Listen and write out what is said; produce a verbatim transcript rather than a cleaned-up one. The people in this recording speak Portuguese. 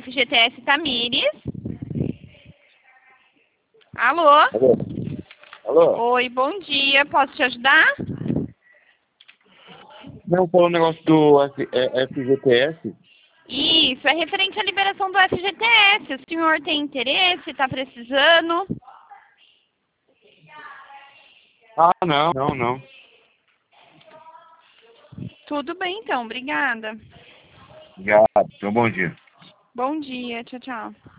F G T S Tamires. Alô? Alô? Alô? Oi, bom dia. Posso te ajudar? Não, falou um negócio do F, é, F G T S? Isso, é referente à liberação do F G T S. O senhor tem interesse? Está precisando? Ah, não, não, não. Tudo bem, então. Obrigada. Obrigado. Então, bom dia. Bom dia. Tchau, tchau.